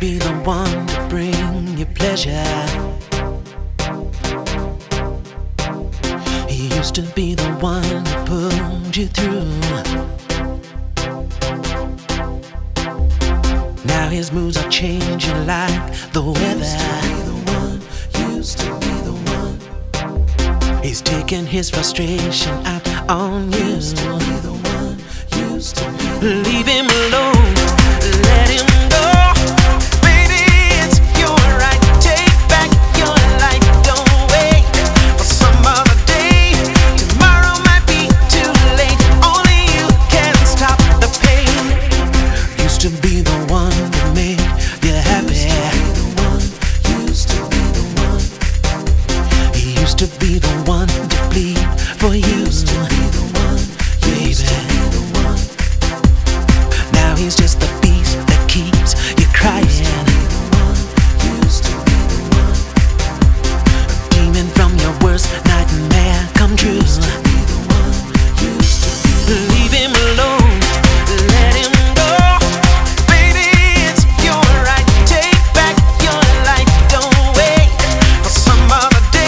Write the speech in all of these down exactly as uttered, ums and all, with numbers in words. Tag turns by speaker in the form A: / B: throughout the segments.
A: be the one to bring you pleasure. He used to be the one who pulled you through. Now his moods are changing like the weather. Used to be the one. He's taking his frustration out on you. Used to be the one. Used to be the one. Leave him alone. Let him go. Baby, it's your right. Take back your life. Don't wait for some other day. Tomorrow might be too late. Only you can stop the pain. Used to be the one that made you happy. To be the one to bleed for you. Used to be the one, used to be the one. Now he's just the beast that keeps you crying. Used to be the one, a demon from your worst nightmare come true. Used to be the one, used to be the one. Leave him alone, let him go. Baby, it's your right. Take back your life. Don't wait for some other day.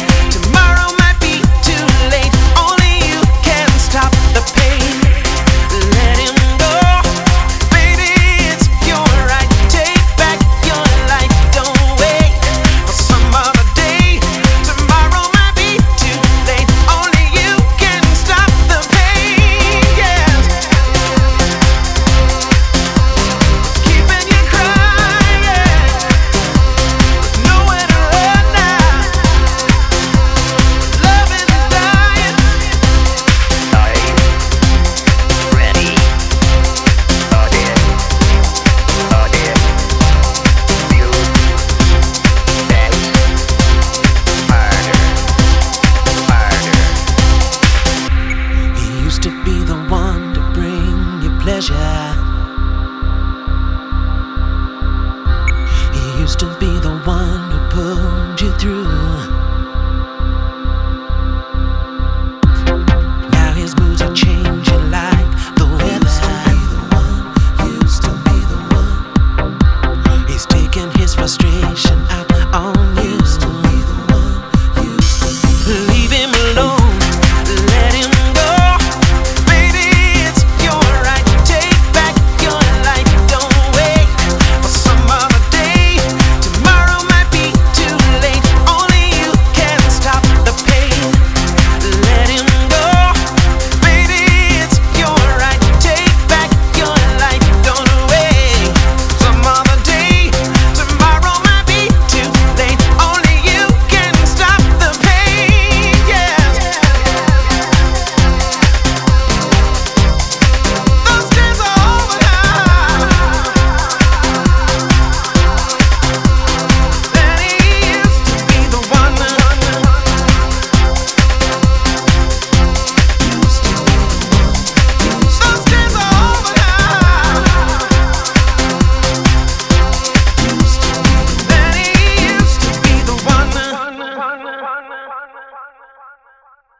A: He used to be the one who pulled you through. Now his moods are changing like the weather. Used to be the one. Used to be the one. He's taking his frustration